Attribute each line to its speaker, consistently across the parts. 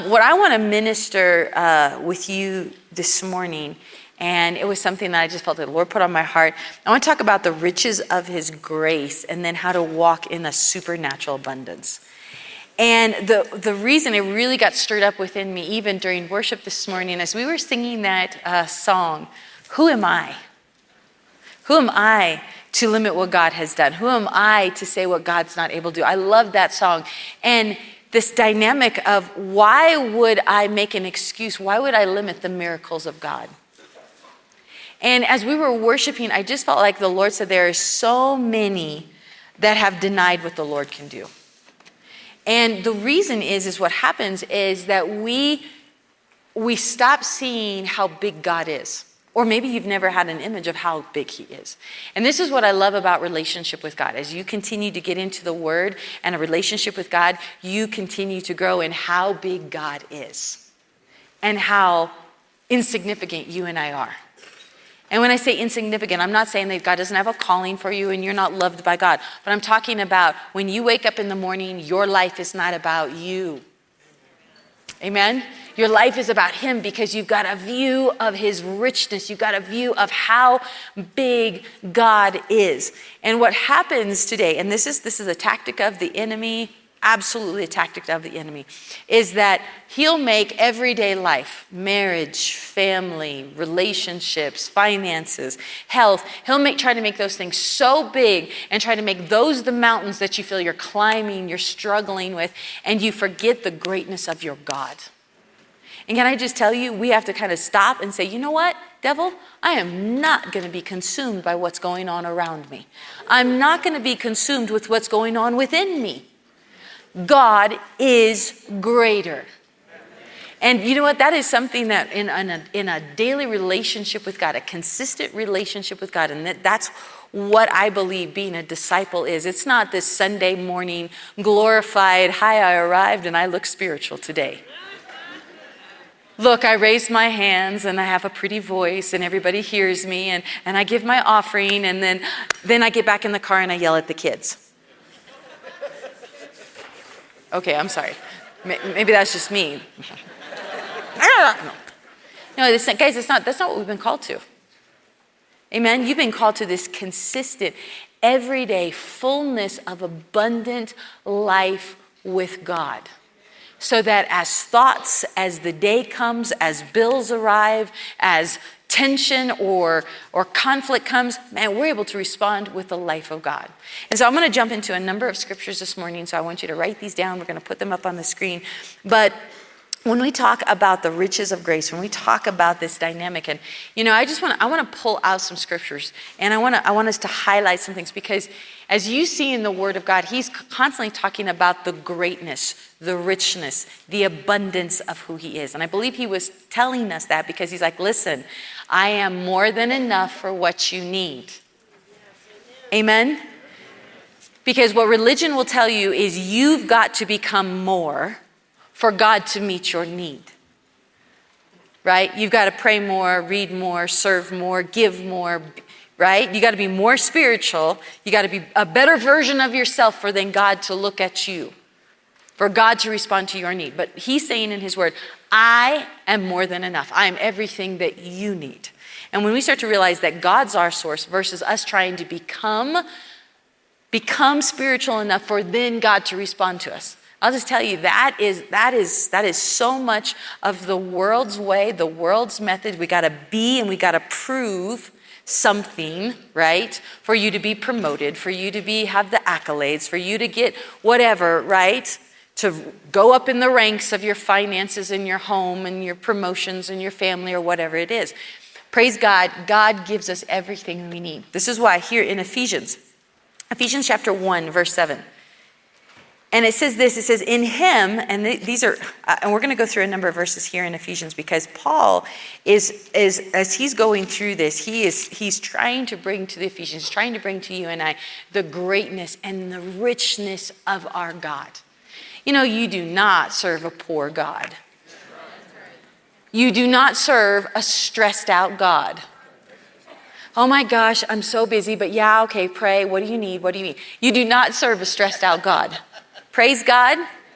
Speaker 1: What I want to minister with you this morning, and it was something that I just felt that the Lord put on my heart. I want to talk about the riches of his grace and then how to walk in a supernatural abundance. And the reason it really got stirred up within me, even during worship this morning, as we were singing that song, Who Am I? Who am I to limit what God has done? Who am I to say what God's not able to do? I love that song. And this dynamic of why would I make an excuse? Why would I limit the miracles of God? And as we were worshiping, I just felt like the Lord said there are so many that have denied what the Lord can do. And the reason is what happens is that we stop seeing how big God is. Or maybe you've never had an image of how big he is. And this is what I love about relationship with God. As you continue to get into the word and a relationship with God, you continue to grow in how big God is and how insignificant you and I are. And when I say insignificant, I'm not saying that God doesn't have a calling for you and you're not loved by God. But I'm talking about when you wake up in the morning, your life is not about you. Amen? Your life is about him because you've got a view of his richness. You've got a view of how big God is. And what happens today, and this is a tactic of the enemy, absolutely a tactic of the enemy, is that he'll make everyday life, marriage, family, relationships, finances, health, try to make those things so big and try to make those the mountains that you feel you're climbing, you're struggling with, and you forget the greatness of your God. And can I just tell you, we have to kind of stop and say, you know what, devil? I am not going to be consumed by what's going on around me. I'm not going to be consumed with what's going on within me. God is greater. And you know what? That is something that in a daily relationship with God, a consistent relationship with God, and that's what I believe being a disciple is. It's not this Sunday morning glorified, hi, I arrived and I look spiritual today. Look, I raised my hands and I have a pretty voice and everybody hears me and I give my offering and then I get back in the car and I yell at the kids. Okay, I'm sorry. Maybe that's just me. No, guys, that's not what we've been called to. Amen? You've been called to this consistent, everyday fullness of abundant life with God. So that as thoughts, as the day comes, as bills arrive, as tension or conflict comes, man, we're able to respond with the life of God. And so I'm going to jump into a number of scriptures this morning, so I want you to write these down. We're going to put them up on the screen. But when we talk about the riches of grace, when we talk about this dynamic, and you know, I want to pull out some scriptures, and I want us to highlight some things, because as you see in the Word of God, he's constantly talking about the greatness, the richness, the abundance of who he is. And I believe he was telling us that because he's like, listen, I am more than enough for what you need. Amen? Because what religion will tell you is you've got to become more for God to meet your need. Right? You've got to pray more, read more, serve more, give more, right? You got to be more spiritual. You got to be a better version of yourself for then God to look at you, for God to respond to your need. But he's saying in his word, I am more than enough. I am everything that you need. And when we start to realize that God's our source versus us trying to become spiritual enough for then God to respond to us, I'll just tell you, that is so much of the world's way, the world's method. We got to be and we got to prove something, right? For you to be promoted, for you to have the accolades, for you to get whatever, right? To go up in the ranks of your finances and your home and your promotions and your family or whatever it is. Praise God. God gives us everything we need. This is why here in Ephesians chapter 1, verse 7. And it says this, it says, in him, and these are, and we're going to go through a number of verses here in Ephesians because Paul is as he's going through this, he's trying to bring to the Ephesians, trying to bring to you and I the greatness and the richness of our God. You know, you do not serve a poor God. You do not serve a stressed out God. Oh my gosh, I'm so busy, but yeah, okay, pray. What do you need? What do you need? You do not serve a stressed out God. Praise God.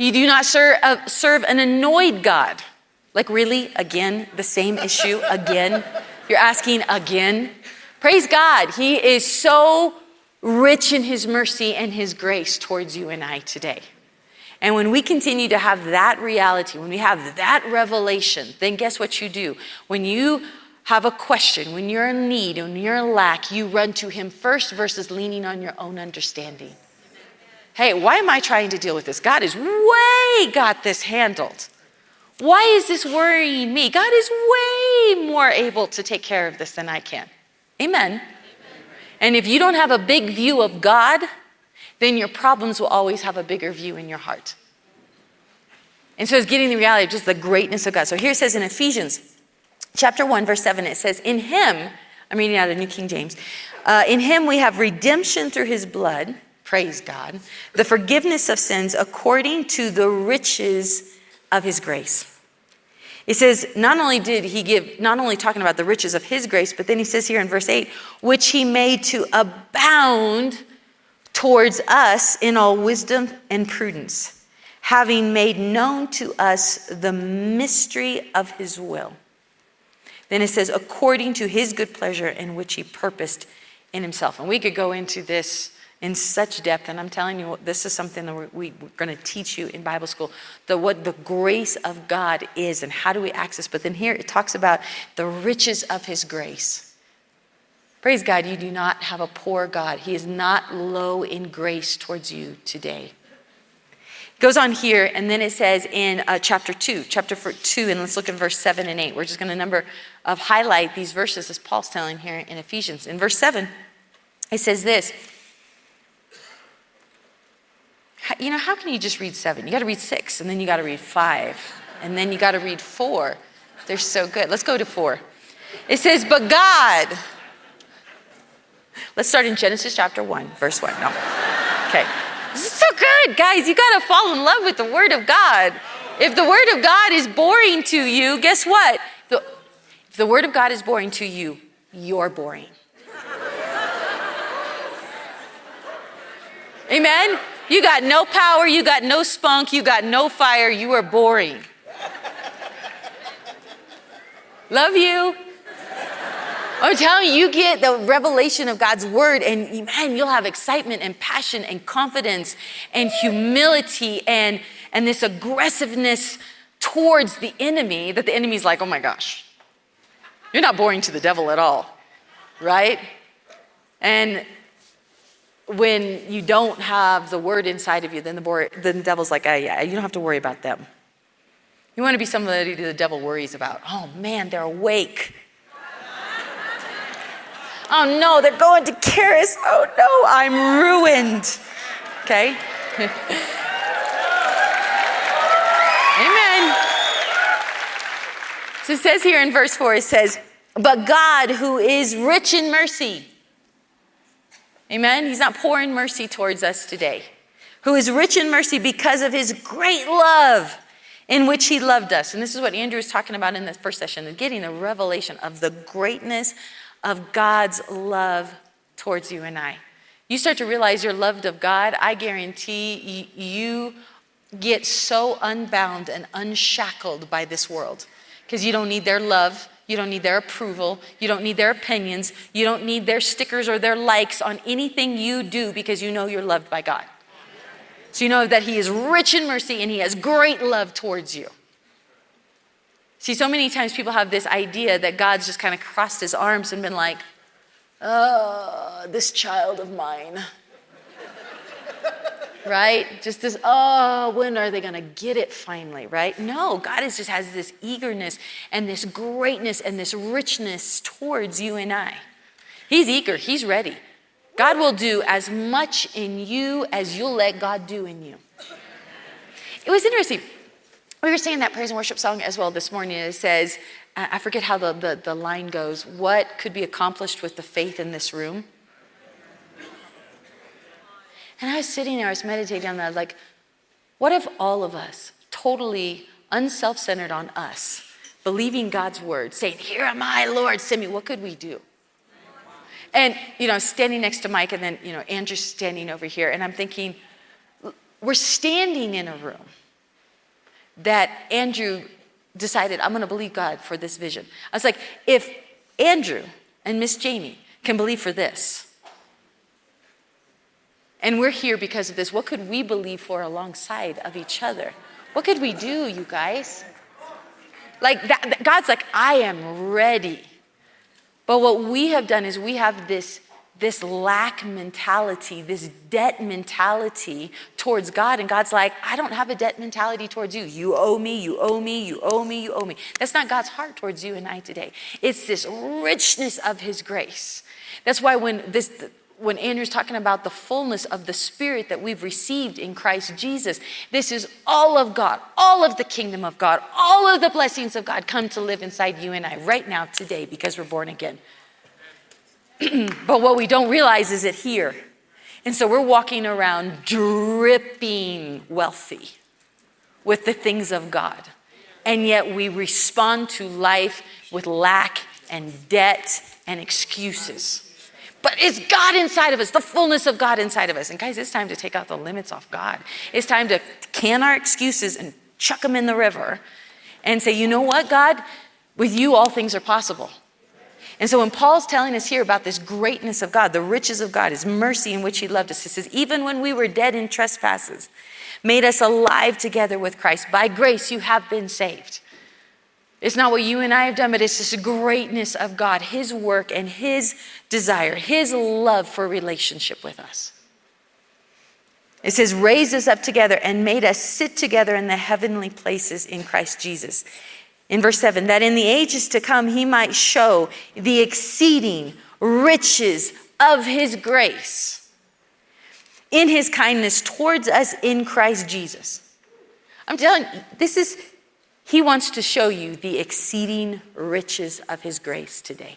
Speaker 1: You do not serve an annoyed God. Like, really? Again? The same issue? Again? You're asking again? Praise God. He is so rich in his mercy and his grace towards you and I today. And when we continue to have that reality, when we have that revelation, then guess what you do? When you have a question, when you're in need, when you're in lack, you run to him first versus leaning on your own understanding. Hey, why am I trying to deal with this? God has way got this handled. Why is this worrying me? God is way more able to take care of this than I can. Amen. And if you don't have a big view of God, then your problems will always have a bigger view in your heart. And so it's getting the reality of just the greatness of God. So here it says in Ephesians chapter 1, verse 7, it says, in him, I'm reading out of New King James, in him we have redemption through his blood, praise God, the forgiveness of sins according to the riches of his grace. It says, not only talking about the riches of his grace, but then he says here in verse 8, which he made to abound towards us in all wisdom and prudence, having made known to us the mystery of his will. Then it says, according to his good pleasure in which he purposed in himself. And we could go into this in such depth, and I'm telling you, this is something that we're going to teach you in Bible school, what the grace of God is and how do we access. But then here it talks about the riches of his grace. Praise God, you do not have a poor God. He is not low in grace towards you today. It goes on here, and then it says in chapter 2, and let's look at verse 7 and 8. We're just going to highlight these verses as Paul's telling here in Ephesians. In verse 7, it says this. You know, how can you just read 7? You got to read 6, and then you got to read 5, and then you got to read 4. They're so good. Let's go to 4. It says, but God. Let's start in Genesis chapter 1, verse 1. No. Okay. This is so good, guys. You got to fall in love with the Word of God. If the Word of God is boring to you, guess what? If the Word of God is boring to you, you're boring. Amen? You got no power, you got no spunk, you got no fire, you are boring. Love you. I'm telling you, you get the revelation of God's word and man, you'll have excitement and passion and confidence and humility and this aggressiveness towards the enemy that the enemy's like, oh my gosh, you're not boring to the devil at all, right? And when you don't have the word inside of you, then the devil's like, oh yeah, you don't have to worry about them. You want to be somebody the devil worries about. Oh man, they're awake. Oh no, they're going to Karis. Oh no, I'm ruined. Okay? Amen. So it says here in verse 4, it says, but God who is rich in mercy. Amen? He's not pouring mercy towards us today. Who is rich in mercy because of his great love in which he loved us. And this is what Andrew was talking about in the first session, getting the revelation of the greatness of God's love towards you and I. You start to realize you're loved of God, I guarantee you get so unbound and unshackled by this world because you don't need their love. You don't need their approval. You don't need their opinions. You don't need their stickers or their likes on anything you do because you know you're loved by God. So you know that he is rich in mercy and he has great love towards you. See, so many times people have this idea that God's just kind of crossed his arms and been like, oh, this child of mine. Right? Just this, oh, when are they going to get it finally, right? No, God just has this eagerness and this greatness and this richness towards you and I. He's eager. He's ready. God will do as much in you as you'll let God do in you. It was interesting. We were singing that praise and worship song as well this morning. It says, I forget how the line goes, what could be accomplished with the faith in this room? And I was sitting there, I was meditating on that. I was like, what if all of us, totally unself-centered on us, believing God's word, saying, here am I, Lord, send me, what could we do? And, standing next to Mike and then, Andrew's standing over here. And I'm thinking, we're standing in a room. that Andrew decided, I'm going to believe God for this vision. I was like, if Andrew and Miss Jamie can believe for this, and we're here because of this, what could we believe for alongside of each other? What could we do, you guys? Like that, God's like, I am ready. But what we have done is we have this lack mentality, this debt mentality towards God. And God's like, I don't have a debt mentality towards you. You owe me, you owe me, you owe me, you owe me. That's not God's heart towards you and I today. It's this richness of his grace. That's why when Andrew's talking about the fullness of the Spirit that we've received in Christ Jesus, this is all of God, all of the kingdom of God, all of the blessings of God come to live inside you and I right now today because we're born again. But what we don't realize is it here. And so we're walking around dripping wealthy with the things of God. And yet we respond to life with lack and debt and excuses. But it's God inside of us, the fullness of God inside of us. And guys, it's time to take out the limits off God. It's time to can our excuses and chuck them in the river and say, you know what, God? With you, all things are possible. And so when Paul's telling us here about this greatness of God, the riches of God, his mercy in which he loved us, he says, even when we were dead in trespasses, made us alive together with Christ. By grace, you have been saved. It's not what you and I have done, but it's this greatness of God, his work and his desire, his love for relationship with us. It says, raised us up together and made us sit together in the heavenly places in Christ Jesus. In verse 7, that in the ages to come, he might show the exceeding riches of his grace in his kindness towards us in Christ Jesus. I'm telling you, he wants to show you the exceeding riches of his grace today.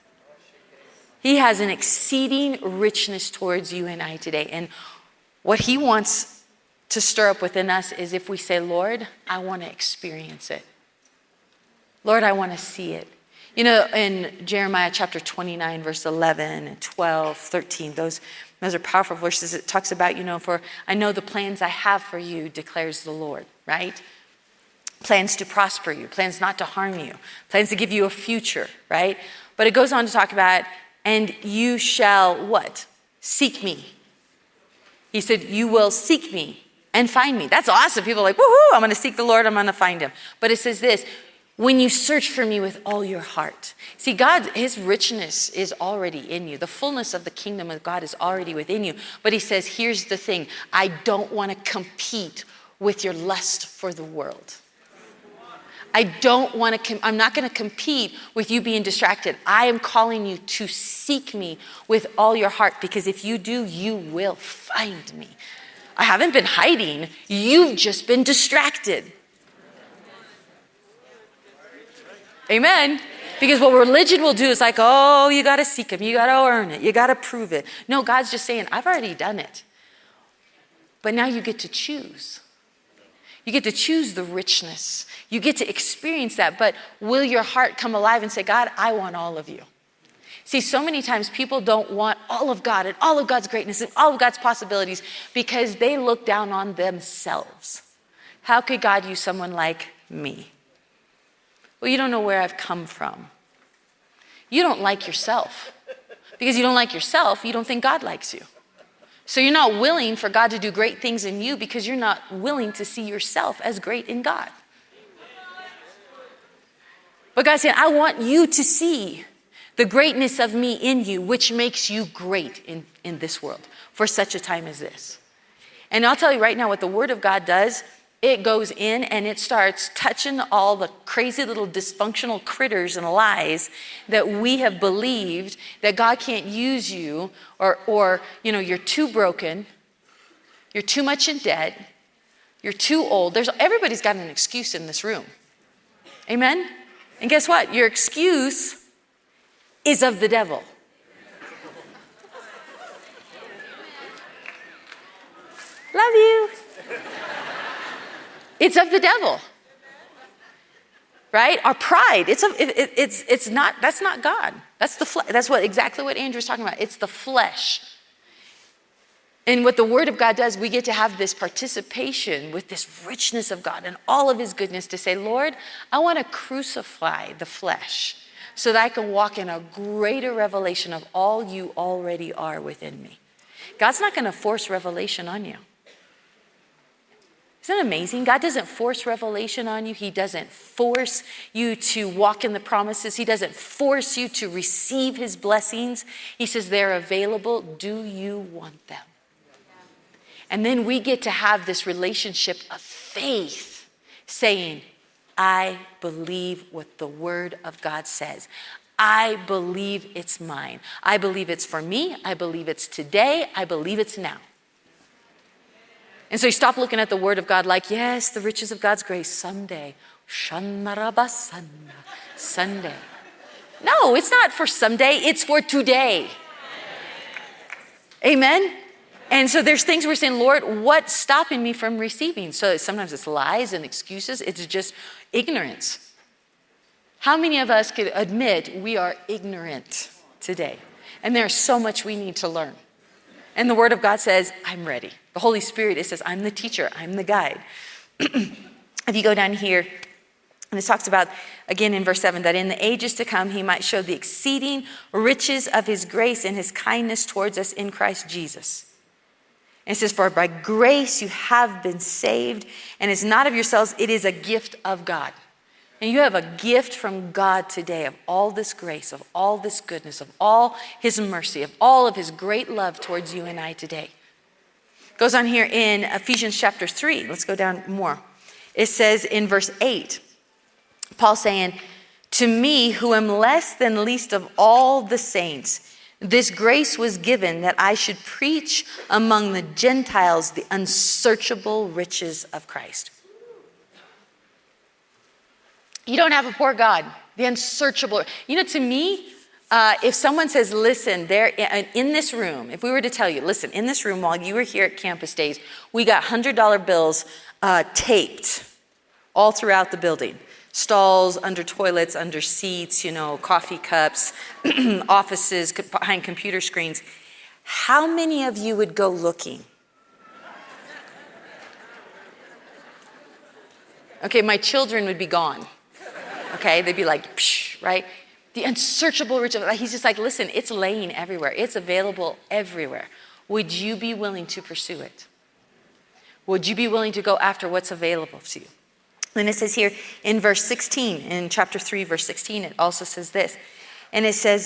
Speaker 1: He has an exceeding richness towards you and I today. And what he wants to stir up within us is if we say, Lord, I want to experience it. Lord, I want to see it. You know, in Jeremiah chapter 29, verse 11 and 12, 13, those are powerful verses. It talks about, for I know the plans I have for you, declares the Lord, right? Plans to prosper you, plans not to harm you, plans to give you a future, right? But it goes on to talk about, and you shall what? Seek me. He said, you will seek me and find me. That's awesome. People are like, woohoo, I'm going to seek the Lord, I'm going to find him. But it says this, when you search for me with all your heart. See, God, his richness is already in you. The fullness of the kingdom of God is already within you. But he says, here's the thing. I don't want to compete with your lust for the world. I'm not going to compete with you being distracted. I am calling you to seek me with all your heart, because if you do, you will find me. I haven't been hiding. You've just been distracted. Amen. Because what religion will do is like, oh, you got to seek him. You got to earn it. You got to prove it. No, God's just saying, I've already done it. But now you get to choose. You get to choose the richness. You get to experience that. But will your heart come alive and say, God, I want all of you? See, so many times people don't want all of God and all of God's greatness and all of God's possibilities because they look down on themselves. How could God use someone like me? Well, you don't know where I've come from. You don't like yourself. Because you don't like yourself, you don't think God likes you. So you're not willing for God to do great things in you because you're not willing to see yourself as great in God. But God's saying, I want you to see the greatness of me in you, which makes you great in this world for such a time as this. And I'll tell you right now what the Word of God does. It goes in and it starts touching all the crazy little dysfunctional critters and lies that we have believed that God can't use you, or you're too broken, you're too much in debt, you're too old. Everybody's got an excuse in this room. Amen? And guess what? Your excuse is of the devil. Love you. It's of the devil, right? Our pride. It's not. That's not God. That's the flesh. That's exactly what Andrew's talking about. It's the flesh. And what the Word of God does, we get to have this participation with this richness of God and all of his goodness to say, Lord, I want to crucify the flesh so that I can walk in a greater revelation of all you already are within me. God's not going to force revelation on you. Isn't it amazing? God doesn't force revelation on you. He doesn't force you to walk in the promises. He doesn't force you to receive his blessings. He says they're available. Do you want them? And then we get to have this relationship of faith saying, I believe what the word of God says. I believe it's mine. I believe it's for me. I believe it's today. I believe it's now. And so you stop looking at the word of God like, yes, the riches of God's grace someday. Sunday. No, it's not for someday. It's for today. Amen? And so there's things we're saying, Lord, what's stopping me from receiving? So sometimes it's lies and excuses. It's just ignorance. How many of us could admit we are ignorant today? And there's so much we need to learn. And the word of God says, I'm ready. The Holy Spirit, it says, I'm the teacher. I'm the guide. If you go down here, and it talks about, again in verse 7, that in the ages to come, he might show the exceeding riches of his grace and his kindness towards us in Christ Jesus. And it says, for by grace you have been saved, and it's not of yourselves, it is a gift of God. And you have a gift from God today of all this grace, of all this goodness, of all his mercy, of all of his great love towards you and I today. It goes on here in Ephesians chapter 3. Let's go down more. It says in verse 8, Paul saying, to me who am less than least of all the saints, this grace was given that I should preach among the Gentiles the unsearchable riches of Christ. You don't have a poor God, the unsearchable. You know, to me, if someone says, listen, there in this room, if we were to tell you, listen, in this room while you were here at Campus Days, we got $100 bills taped all throughout the building. Stalls, under toilets, under seats, coffee cups, offices, behind computer screens. How many of you would go looking? Okay, my children would be gone. Okay, they'd be like, psh, right? The unsearchable riches. He's just like, listen, it's laying everywhere. It's available everywhere. Would you be willing to pursue it? Would you be willing to go after what's available to you? Then it says here in verse 16, in chapter 3, verse 16, it also says this. And it says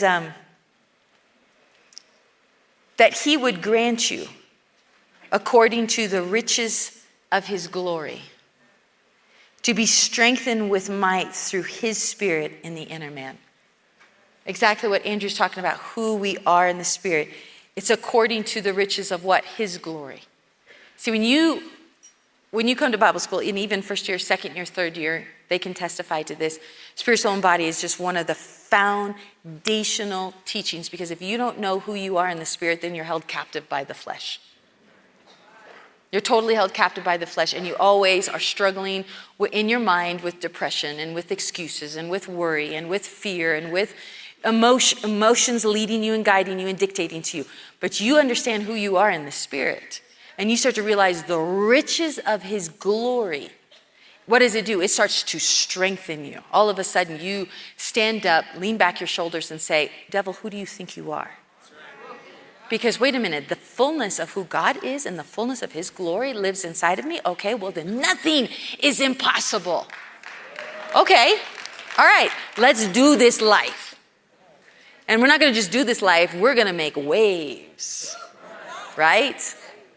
Speaker 1: that he would grant you according to the riches of his glory, to be strengthened with might through his spirit in the inner man. Exactly what Andrew's talking about, who we are in the spirit. It's according to the riches of what? His glory. See, when you come to Bible school, and even first year, second year, third year, they can testify to this. Spirit, soul, and body is just one of the foundational teachings, because if you don't know who you are in the spirit, then you're held captive by the flesh. You're totally held captive by the flesh, and you always are struggling in your mind with depression and with excuses and with worry and with fear and with emotions leading you and guiding you and dictating to you. But you understand who you are in the spirit, and you start to realize the riches of his glory. What does it do? It starts to strengthen you. All of a sudden, you stand up, lean back your shoulders, and say, devil, who do you think you are? Because wait a minute, the fullness of who God is and the fullness of his glory lives inside of me. Okay, well then nothing is impossible. Okay, all right, let's do this life. And we're not going to just do this life, we're going to make waves, right?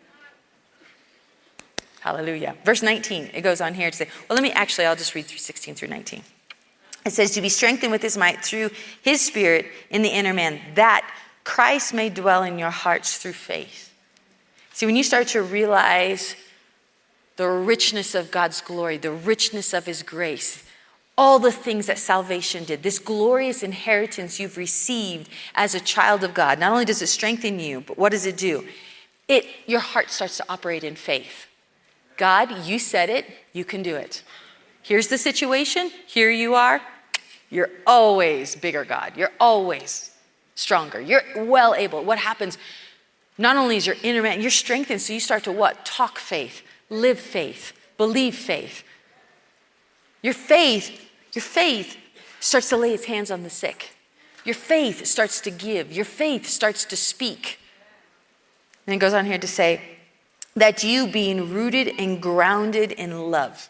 Speaker 1: Hallelujah. Verse 19, it goes on here to say, well, I'll just read through 16 through 19. It says, to be strengthened with his might through his spirit in the inner man, that Christ may dwell in your hearts through faith. See, when you start to realize the richness of God's glory, the richness of his grace, all the things that salvation did, this glorious inheritance you've received as a child of God, not only does it strengthen you, but what does it do? Your heart starts to operate in faith. God, you said it, you can do it. Here's the situation, here you are. You're always bigger, God. You're always stronger. You're well able. What happens? Not only is your inner man, you're strengthened, so you start to what? Talk faith, live faith, believe faith. Your faith starts to lay its hands on the sick. Your faith starts to give. Your faith starts to speak. And it goes on here to say that you being rooted and grounded in love.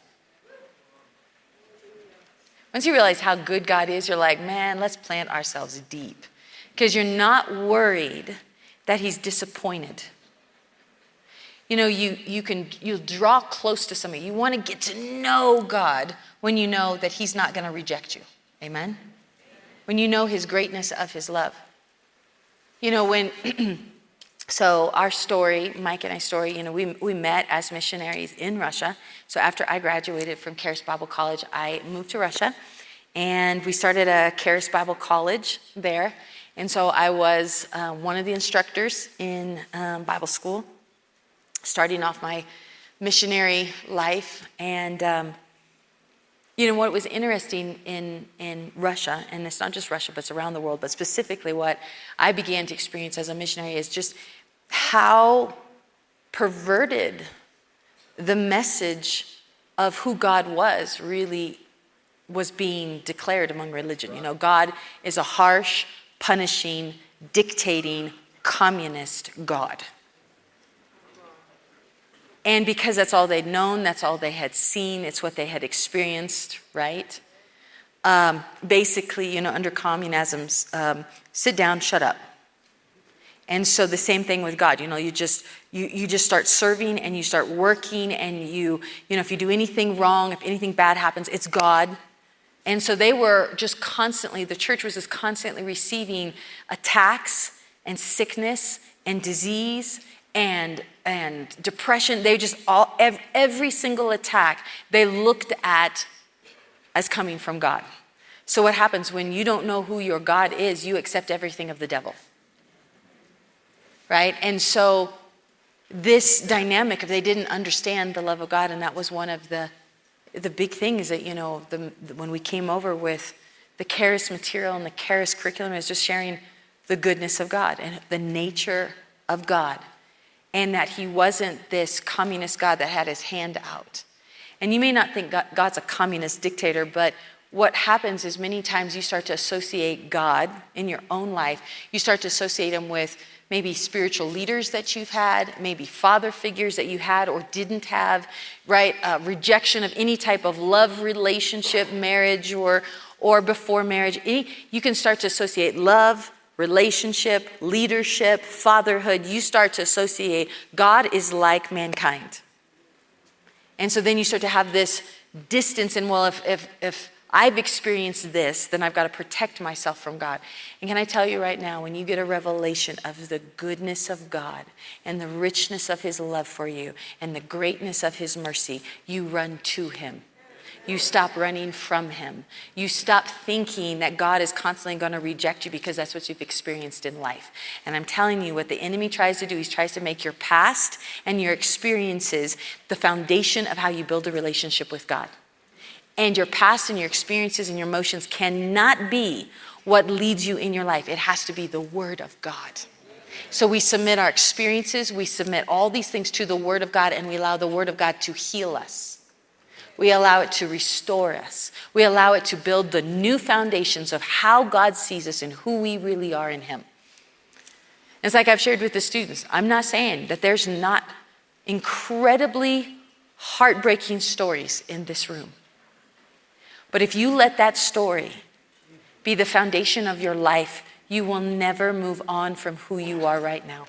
Speaker 1: Once you realize how good God is, you're like, man, let's plant ourselves deep. Because you're not worried that he's disappointed. You know, you'll draw close to somebody. You want to get to know God when you know that he's not going to reject you. Amen? When you know his greatness of his love. You know, so our story, Mike and I's story, you know, we met as missionaries in Russia. So after I graduated from Charis Bible College, I moved to Russia. And we started a Charis Bible College there. And so I was one of the instructors in Bible school, starting off my missionary life. And, you know, what was interesting in Russia, and it's not just Russia, but it's around the world, but specifically what I began to experience as a missionary is just how perverted the message of who God was really was being declared among religion. You know, God is a harsh, punishing, dictating, communist God. And because that's all they'd known, that's all they had seen, it's what they had experienced, right? Basically, you know, under communism, sit down, shut up. And so the same thing with God. You know, you just start serving and you start working, and you know, if you do anything wrong, if anything bad happens, it's God. And so they were just constantly, the church was just constantly receiving attacks and sickness and disease and depression. They just every single attack they looked at as coming from God. So what happens when you don't know who your God is? You accept everything of the devil. Right? And so this dynamic, if they didn't understand the love of God, and that was one of the big things that, you know, when we came over with the Charis material and the Charis curriculum, is just sharing the goodness of God and the nature of God, and that he wasn't this communist God that had his hand out. And you may not think God's a communist dictator, but what happens is many times you start to associate God in your own life. You start to associate him with maybe spiritual leaders that you've had, maybe father figures that you had or didn't have, right? Rejection of any type of love relationship, marriage or before marriage. You can start to associate love, relationship, leadership, fatherhood. You start to associate God is like mankind. And so then you start to have this distance, and well, if I've experienced this, then I've got to protect myself from God. And can I tell you right now, when you get a revelation of the goodness of God and the richness of his love for you and the greatness of his mercy, you run to him. You stop running from him. You stop thinking that God is constantly going to reject you because that's what you've experienced in life. And I'm telling you, what the enemy tries to do, he tries to make your past and your experiences the foundation of how you build a relationship with God. And your past and your experiences and your emotions cannot be what leads you in your life. It has to be the Word of God. So we submit our experiences, we submit all these things to the Word of God, and we allow the Word of God to heal us. We allow it to restore us. We allow it to build the new foundations of how God sees us and who we really are in him. It's like I've shared with the students. I'm not saying that there's not incredibly heartbreaking stories in this room. But if you let that story be the foundation of your life, you will never move on from who you are right now.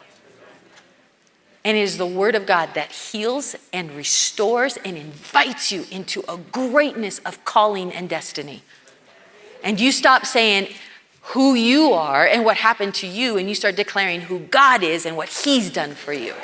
Speaker 1: And it is the Word of God that heals and restores and invites you into a greatness of calling and destiny. And you stop saying who you are and what happened to you, and you start declaring who God is and what he's done for you.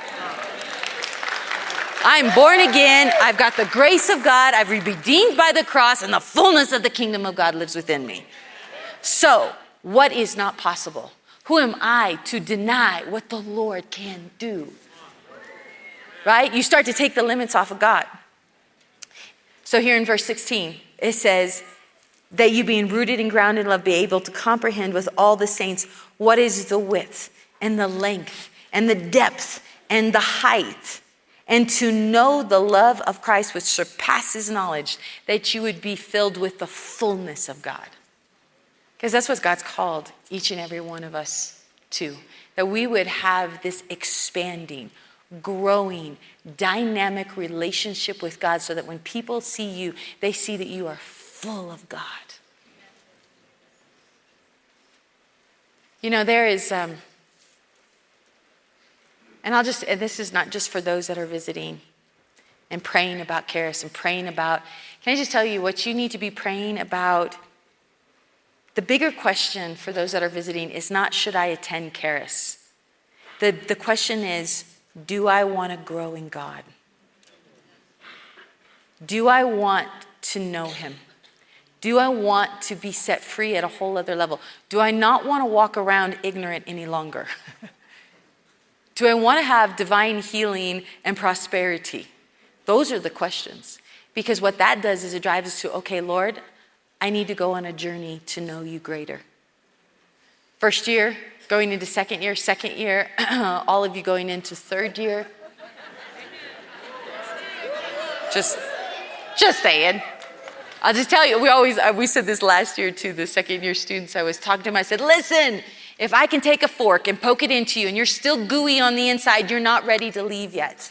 Speaker 1: I'm born again. I've got the grace of God. I've been redeemed by the cross, and the fullness of the kingdom of God lives within me. So, what is not possible? Who am I to deny what the Lord can do? Right? You start to take the limits off of God. So here in verse 16, it says, that you being rooted and grounded in love, be able to comprehend with all the saints what is the width and the length and the depth and the height, and to know the love of Christ which surpasses knowledge, that you would be filled with the fullness of God. Because that's what God's called each and every one of us to. That we would have this expanding, growing, dynamic relationship with God, so that when people see you, they see that you are full of God. You know, there is, and this is not just for those that are visiting and praying about Charis and praying about, can I just tell you what you need to be praying about? The bigger question for those that are visiting is not, should I attend Charis? The question is, do I want to grow in God? Do I want to know him? Do I want to be set free at a whole other level? Do I not want to walk around ignorant any longer? Do I want to have divine healing and prosperity? Those are the questions. Because what that does is it drives us to, okay, Lord, I need to go on a journey to know you greater. First year, going into second year, all of you going into third year. Just saying. I'll just tell you, we said this last year to the second year students. I was talking to them, I said, listen, if I can take a fork and poke it into you and you're still gooey on the inside, you're not ready to leave yet.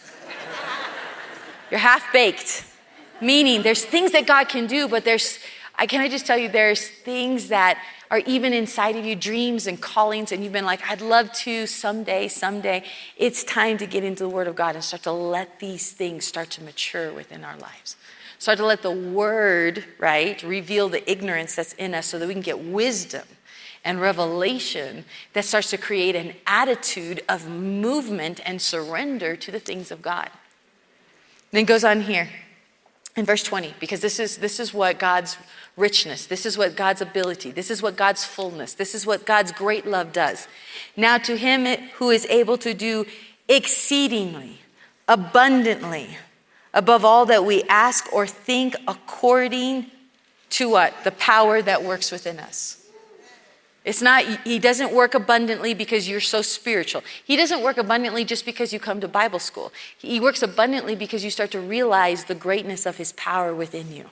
Speaker 1: You're half baked. Meaning there's things that God can do, but can I just tell you, there's things that are even inside of you, dreams and callings, and you've been like, I'd love to someday. It's time to get into the Word of God and start to let these things start to mature within our lives. Start to let the Word, right, reveal the ignorance that's in us so that we can get wisdom and revelation that starts to create an attitude of movement and surrender to the things of God. Then it goes on here. In verse 20, because this is what God's richness, this is what God's ability, this is what God's fullness, this is what God's great love does. Now to him who is able to do exceedingly, abundantly, above all that we ask or think, according to what? The power that works within us. It's not, he doesn't work abundantly because you're so spiritual. He doesn't work abundantly just because you come to Bible school. He works abundantly because you start to realize the greatness of his power within you.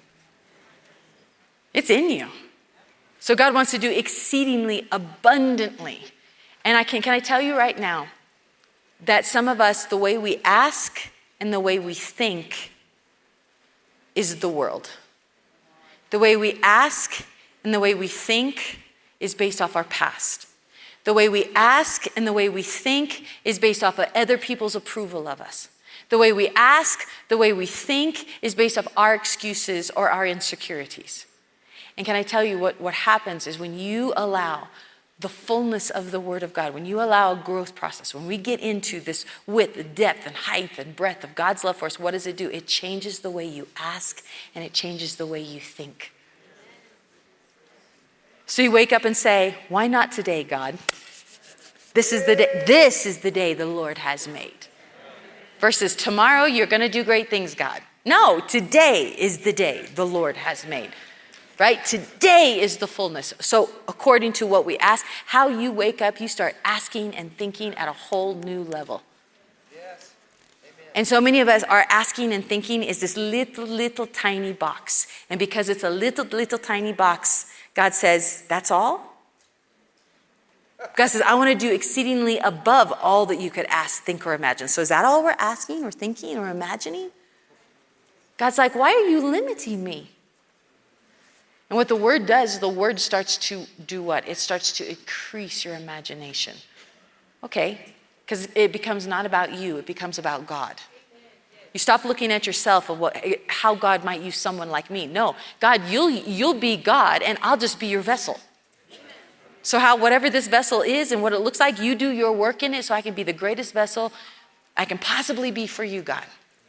Speaker 1: It's in you. So God wants to do exceedingly abundantly. And can I tell you right now that some of us, the way we ask and the way we think is the world. The way we ask and the way we think is based off our past. The way we ask and the way we think is based off of other people's approval of us. The way we ask, the way we think is based off our excuses or our insecurities. And can I tell you what happens is when you allow the fullness of the Word of God, when you allow a growth process, when we get into this width, depth, and height and breadth of God's love for us, what does it do? It changes the way you ask and it changes the way you think. So you wake up and say, why not today, God? This is the day the Lord has made. Versus tomorrow, you're going to do great things, God. No, today is the day the Lord has made. Right? Today is the fullness. So according to what we ask, how you wake up, you start asking and thinking at a whole new level. Yes. Amen. And so many of us are asking and thinking is this little tiny box. And because it's a little tiny box, God says, that's all? God says, I want to do exceedingly above all that you could ask, think, or imagine. So is that all we're asking or thinking or imagining? God's like, why are you limiting me? And what the Word does is the Word starts to do what? It starts to increase your imagination. Okay, because it becomes not about you, it becomes about God. You stop looking at yourself of how God might use someone like me. No, God, you'll be God and I'll just be your vessel. So whatever this vessel is and what it looks like, you do your work in it so I can be the greatest vessel I can possibly be for you, God.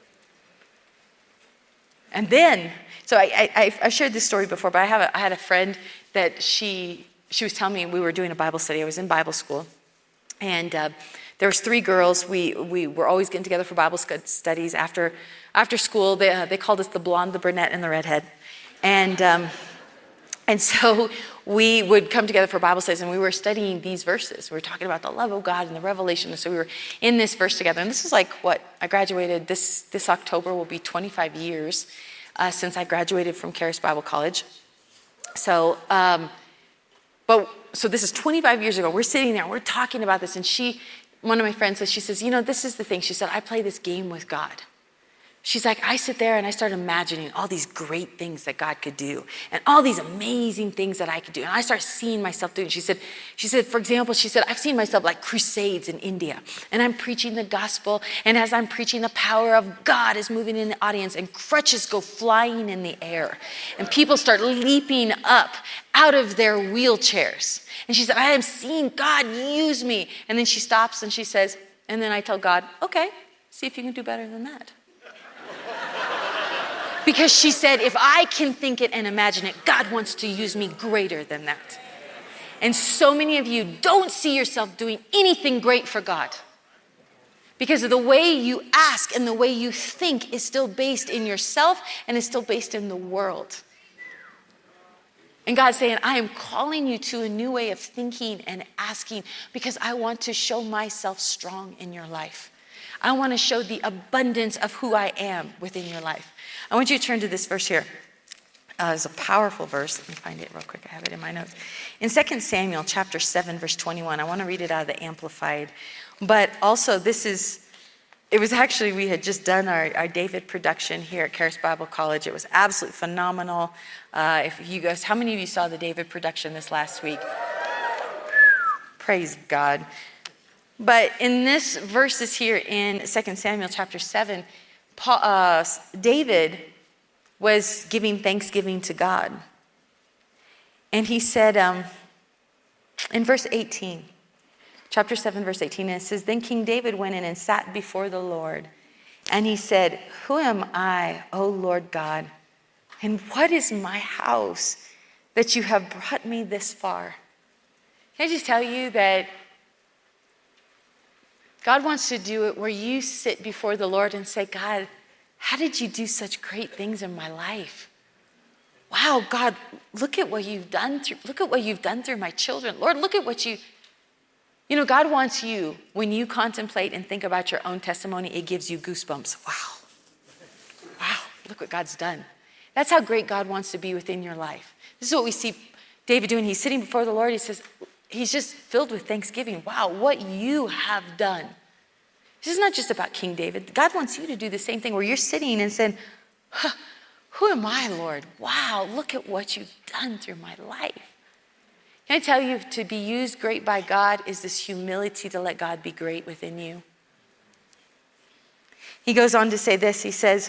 Speaker 1: And then, so I've shared this story before, but I had a friend that she was telling me we were doing a Bible study. I was in Bible school. And there was 3 girls. We were always getting together for Bible studies after school. They called us the blonde, the brunette, and the redhead. And And so we would come together for Bible studies, and we were studying these verses. We were talking about the love of God and the revelation. And so we were in this verse together. And this is like what I graduated this October will be 25 years since I graduated from Charis Bible College. So, so this is 25 years ago. We're sitting there, we're talking about this, and one of my friends says, she says, this is the thing. She said, I play this game with God. She's like, I sit there and I start imagining all these great things that God could do and all these amazing things that I could do. And I start seeing myself doing. She said, for example, I've seen myself like crusades in India, and I'm preaching the gospel. And as I'm preaching, the power of God is moving in the audience, and crutches go flying in the air, and people start leaping up out of their wheelchairs. And she said, I am seeing God use me. And then she stops and she says, and then I tell God, okay, see if you can do better than that. Because she said, if I can think it and imagine it, God wants to use me greater than that. And so many of you don't see yourself doing anything great for God, because of the way you ask and the way you think is still based in yourself and is still based in the world. And God's saying, I am calling you to a new way of thinking and asking, because I want to show myself strong in your life. I want to show the abundance of who I am within your life. I want you to turn to this verse here. It's a powerful verse. Let me find it real quick. I have it in my notes. In 2 Samuel chapter 7, verse 21, I want to read it out of the Amplified. But also it was actually, we had just done our David production here at Charis Bible College. It was absolutely phenomenal. If you guys, how many of you saw the David production this last week? Praise God. But in this verses here in 2 Samuel chapter 7, David was giving thanksgiving to God. And he said in verse 18, chapter 7, verse 18, it says, then King David went in and sat before the Lord. And he said, who am I, O Lord God? And what is my house that you have brought me this far? Can I just tell you that God wants to do it where you sit before the Lord and say, God, how did you do such great things in my life? Wow, God, look at what you've done through my children. Lord, look at what God wants you, when you contemplate and think about your own testimony, it gives you goosebumps. Wow, look what God's done. That's how great God wants to be within your life. This is what we see David doing. He's sitting before the Lord. He says, he's just filled with thanksgiving. Wow, what you have done. This is not just about King David. God wants you to do the same thing, where you're sitting and saying, who am I, Lord? Wow, look at what you've done through my life. Can I tell you, to be used great by God is this humility to let God be great within you. He goes on to say this. He says,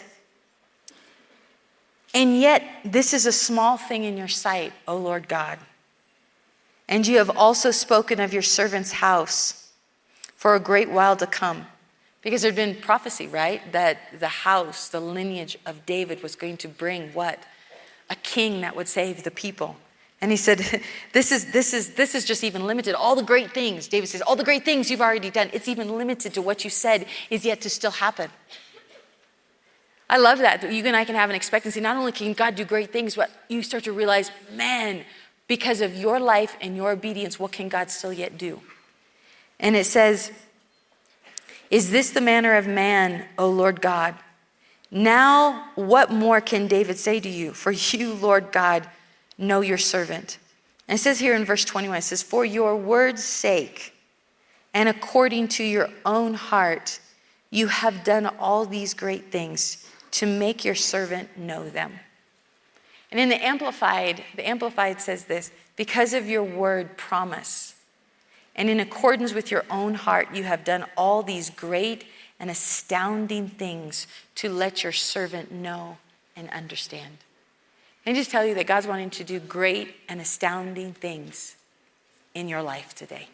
Speaker 1: and yet this is a small thing in your sight, O Lord God. And you have also spoken of your servant's house for a great while to come. Because there had been prophecy, right? That the house, the lineage of David was going to bring what? A king that would save the people. And he said, this is just even limited. All the great things, David says, all the great things you've already done, it's even limited to what you said is yet to still happen. I love that you and I can have an expectancy. Not only can God do great things, but you start to realize, man, because of your life and your obedience, what can God still yet do? And it says, is this the manner of man, O Lord God? Now what more can David say to you? For you, Lord God, know your servant. And it says here in verse 21, it says, for your word's sake and according to your own heart, you have done all these great things to make your servant know them. And in the Amplified says this, because of your word promise, and in accordance with your own heart, you have done all these great and astounding things to let your servant know and understand. Can I just tell you that God's wanting to do great and astounding things in your life today?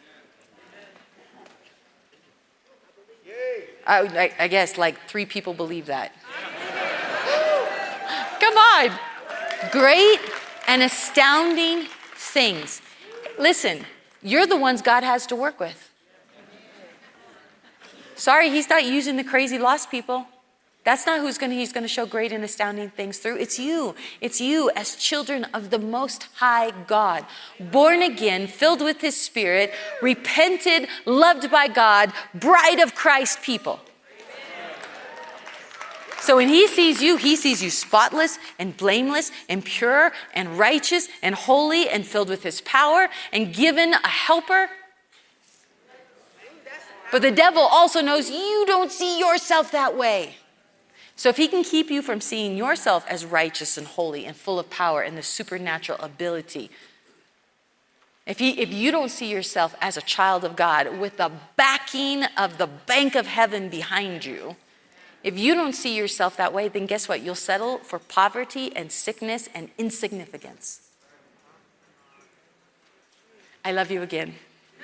Speaker 1: I guess like 3 people believe that. Come on. Great and astounding things. Listen, you're the ones God has to work with. Sorry, he's not using the crazy lost people. That's not he's going to show great and astounding things through. It's you. It's you as children of the Most High God, born again, filled with his Spirit, repented, loved by God, bride of Christ people. So when he sees you spotless and blameless and pure and righteous and holy and filled with his power and given a helper. But the devil also knows you don't see yourself that way. So if he can keep you from seeing yourself as righteous and holy and full of power and the supernatural ability, if you don't see yourself as a child of God with the backing of the bank of heaven behind you, if you don't see yourself that way, then guess what? You'll settle for poverty and sickness and insignificance. I love you again.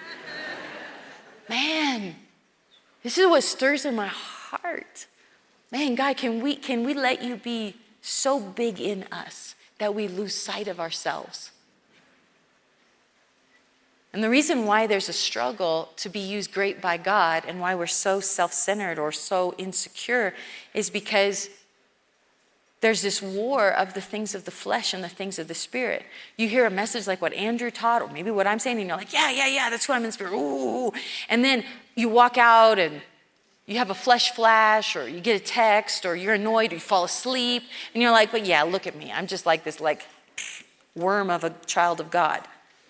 Speaker 1: Man, this is what stirs in my heart. Man, God, can we let you be so big in us that we lose sight of ourselves? And the reason why there's a struggle to be used great by God and why we're so self-centered or so insecure is because there's this war of the things of the flesh and the things of the spirit. You hear a message like what Andrew taught, or maybe what I'm saying, and you're like, yeah, that's what I'm in spirit. Ooh. And then you walk out and you have a flesh flash, or you get a text, or you're annoyed, or you fall asleep, and you're like, but yeah, look at me. I'm just like this worm of a child of God.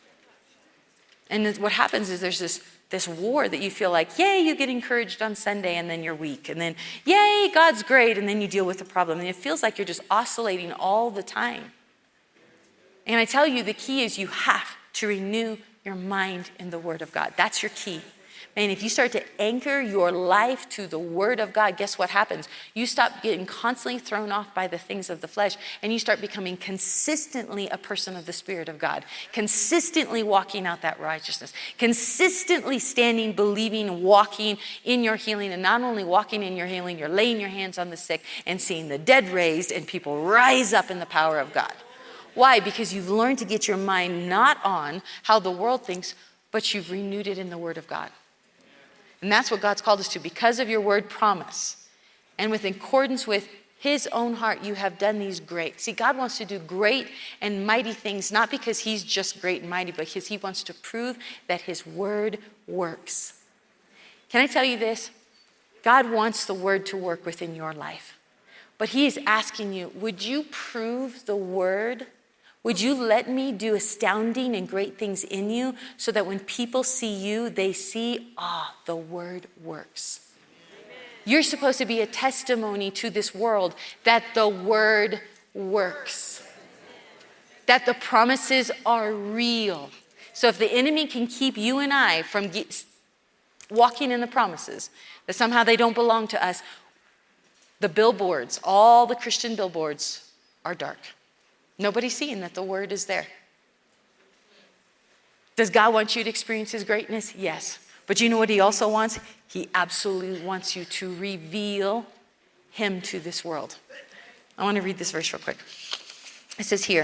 Speaker 1: And what happens is there's this war that you feel like, yay, you get encouraged on Sunday, and then you're weak. And then, yay, God's great, and then you deal with the problem. And it feels like you're just oscillating all the time. And I tell you, the key is you have to renew your mind in the Word of God. That's your key. Man, if you start to anchor your life to the Word of God, guess what happens? You stop getting constantly thrown off by the things of the flesh, and you start becoming consistently a person of the Spirit of God, consistently walking out that righteousness, consistently standing, believing, walking in your healing, and not only walking in your healing, you're laying your hands on the sick and seeing the dead raised and people rise up in the power of God. Why? Because you've learned to get your mind not on how the world thinks, but you've renewed it in the Word of God. And that's what God's called us to. Because of your word promise, and with accordance with his own heart, you have done these great. See, God wants to do great and mighty things, not because he's just great and mighty, but because he wants to prove that his word works. Can I tell you this? God wants the word to work within your life. But he is asking you, would you prove the word? Would you let me do astounding and great things in you so that when people see you, they see, the word works. Amen. You're supposed to be a testimony to this world that the word works. That the promises are real. So if the enemy can keep you and I from walking in the promises, that somehow they don't belong to us, the billboards, all the Christian billboards are dark. Nobody's seeing that the word is there. Does God want you to experience his greatness? Yes. But you know what he also wants? He absolutely wants you to reveal him to this world. I want to read this verse real quick. It says here,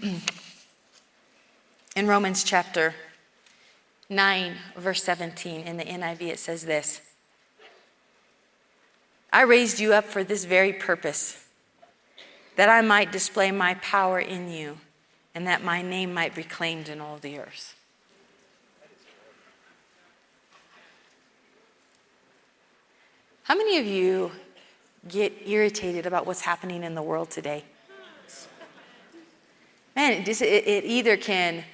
Speaker 1: in Romans chapter 9, verse 17, in the NIV, it says this: I raised you up for this very purpose, that I might display my power in you, and that my name might be proclaimed in all the earth. How many of you get irritated about what's happening in the world today? Man, it either can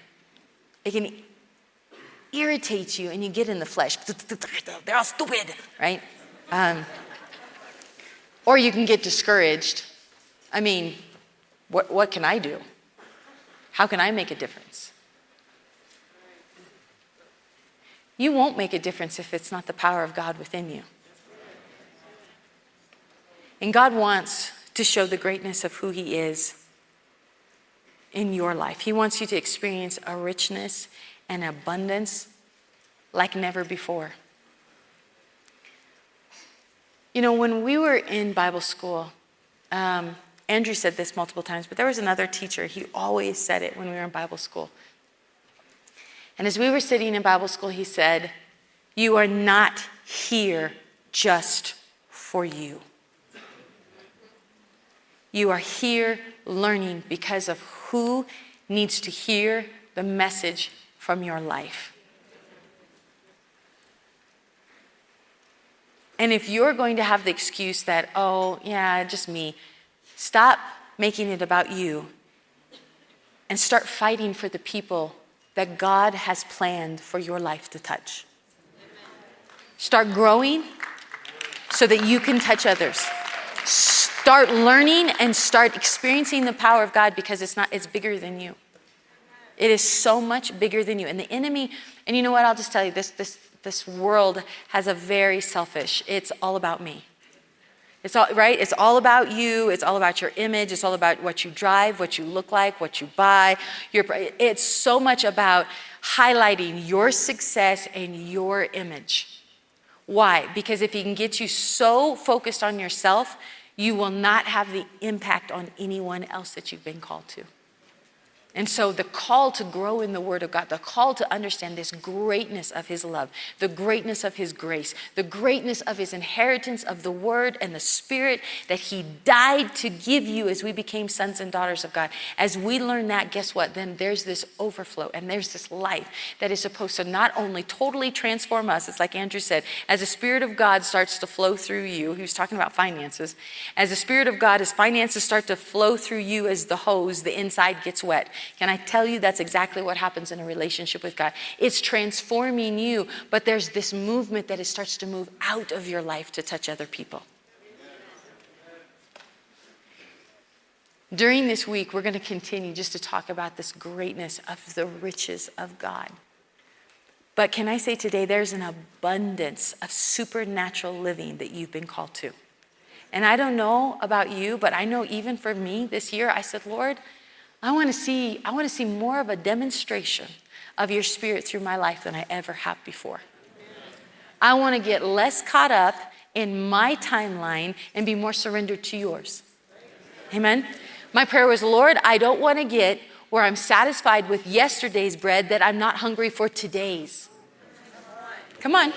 Speaker 1: irritate you and you get in the flesh. They're all stupid, right? Or you can get discouraged. I mean, what can I do? How can I make a difference? You won't make a difference if it's not the power of God within you. And God wants to show the greatness of who he is in your life. He wants you to experience a richness and abundance like never before. You know, when we were in Bible school, Andrew said this multiple times, but there was another teacher. He always said it when we were in Bible school. And as we were sitting in Bible school, he said, you are not here just for you. You are here learning because of who needs to hear the message from your life. And if you're going to have the excuse that, oh, yeah, just me, stop making it about you and start fighting for the people that God has planned for your life to touch. Start growing so that you can touch others. Start learning and start experiencing the power of God, because it's bigger than you. It is so much bigger than you. And the enemy, and you know what, I'll just tell you, this world has a very selfish, it's all about me. It's all, right? It's all about you. It's all about your image. It's all about what you drive, what you look like, what you buy. It's so much about highlighting your success and your image. Why? Because if he can get you so focused on yourself, you will not have the impact on anyone else that you've been called to. And so the call to grow in the Word of God, the call to understand this greatness of his love, the greatness of his grace, the greatness of his inheritance of the Word and the Spirit that he died to give you as we became sons and daughters of God. As we learn that, guess what? Then there's this overflow and there's this life that is supposed to not only totally transform us, it's like Andrew said, as the Spirit of God starts to flow through you, he was talking about finances, as the Spirit of God, as finances start to flow through you as the hose, the inside gets wet. Can I tell you that's exactly what happens in a relationship with God? It's transforming you, but there's this movement that it starts to move out of your life to touch other people. During this week, we're going to continue just to talk about this greatness of the riches of God. But can I say today, there's an abundance of supernatural living that you've been called to. And I don't know about you, but I know even for me this year, I said, Lord, I want to see more of a demonstration of your Spirit through my life than I ever have before. I want to get less caught up in my timeline and be more surrendered to yours. Amen. My prayer was, Lord, I don't want to get where I'm satisfied with yesterday's bread that I'm not hungry for today's. Come on.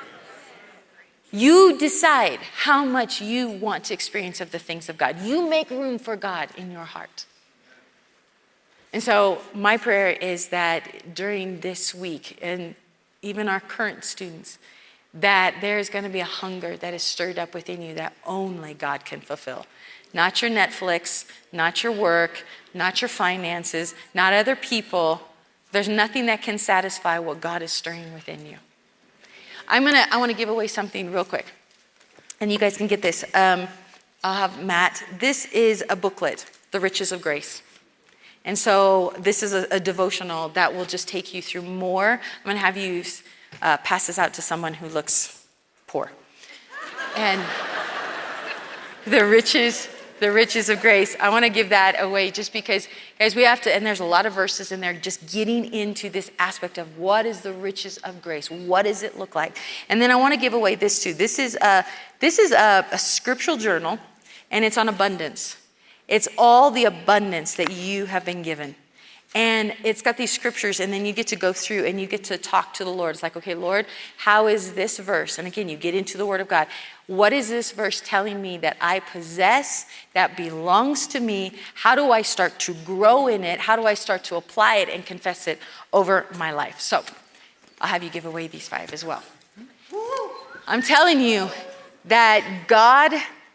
Speaker 1: You decide how much you want to experience of the things of God. You make room for God in your heart. And so my prayer is that during this week, and even our current students, that there's going to be a hunger that is stirred up within you that only God can fulfill. Not your Netflix, not your work, not your finances, not other people. There's nothing that can satisfy what God is stirring within you. I want to give away something real quick. And you guys can get this. I'll have Matt. This is a booklet, The Riches of Grace. And so this is a devotional that will just take you through more. I'm going to have you pass this out to someone who looks poor. And the riches of grace. I want to give that away just because, guys, we have to, and there's a lot of verses in there just getting into this aspect of what is the riches of grace? What does it look like? And then I want to give away this too. This is a scriptural journal, and it's on abundance. It's all the abundance that you have been given. And it's got these scriptures, and then you get to go through and you get to talk to the Lord. It's like, okay, Lord, how is this verse? And again, you get into the Word of God. What is this verse telling me that I possess, that belongs to me? How do I start to grow in it? How do I start to apply it and confess it over my life? So I'll have you give away these 5 as well. I'm telling you that God...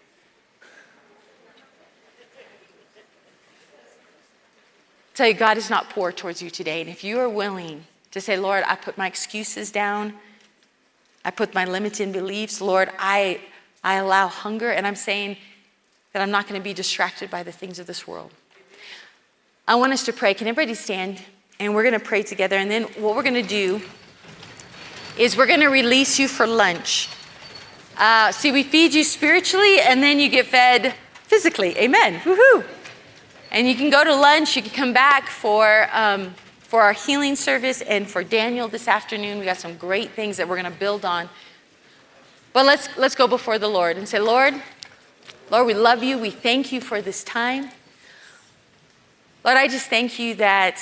Speaker 1: tell you, God is not poor towards you today. And if you are willing to say, Lord, I put my excuses down. I put my limiting beliefs. Lord, I allow hunger. And I'm saying that I'm not going to be distracted by the things of this world. I want us to pray. Can everybody stand? And we're going to pray together. And then what we're going to do is we're going to release you for lunch. See, we feed you spiritually and then you get fed physically. Amen. Woohoo. And you can go to lunch. You can come back for our healing service and for Daniel this afternoon. We got some great things that we're going to build on. But let's go before the Lord and say, Lord, we love you. We thank you for this time. Lord, I just thank you that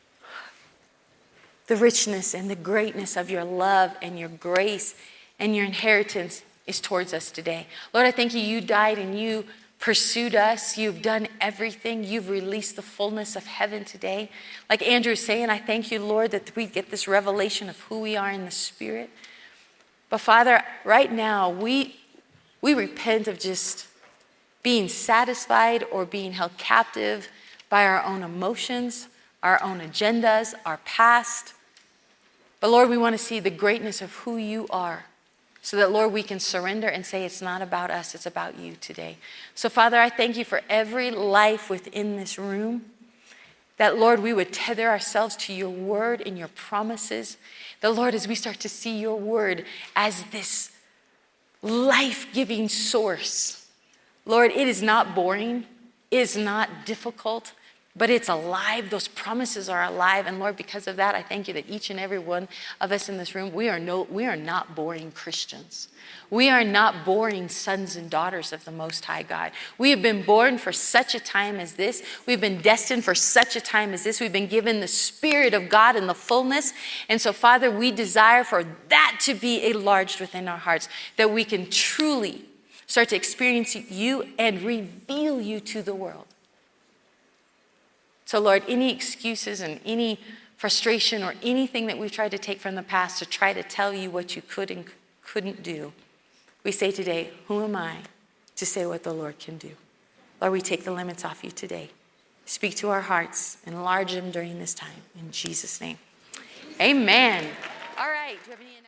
Speaker 1: the richness and the greatness of your love and your grace and your inheritance is towards us today. Lord, I thank you. You died and you pursued us. You've done everything. You've released the fullness of heaven today. Like Andrew's saying, I thank you, Lord, that we get this revelation of who we are in the Spirit. But Father, right now, we repent of just being satisfied or being held captive by our own emotions, our own agendas, our past. But Lord, we want to see the greatness of who you are so that, Lord, we can surrender and say it's not about us, it's about you today. So Father, I thank you for every life within this room, that, Lord, we would tether ourselves to your word and your promises. That, Lord, as we start to see your word as this life-giving source, Lord, it is not boring, it is not difficult, but it's alive. Those promises are alive. And Lord, because of that, I thank you that each and every one of us in this room, we are not boring Christians. We are not boring sons and daughters of the Most High God. We have been born for such a time as this. We've been destined for such a time as this. We've been given the Spirit of God in the fullness. And so, Father, we desire for that to be enlarged within our hearts, that we can truly start to experience you and reveal you to the world. So, Lord, any excuses and any frustration or anything that we've tried to take from the past to try to tell you what you could and couldn't do, we say today, who am I to say what the Lord can do? Lord, we take the limits off you today. Speak to our hearts, enlarge them during this time. In Jesus' name, amen. All right. Do you have any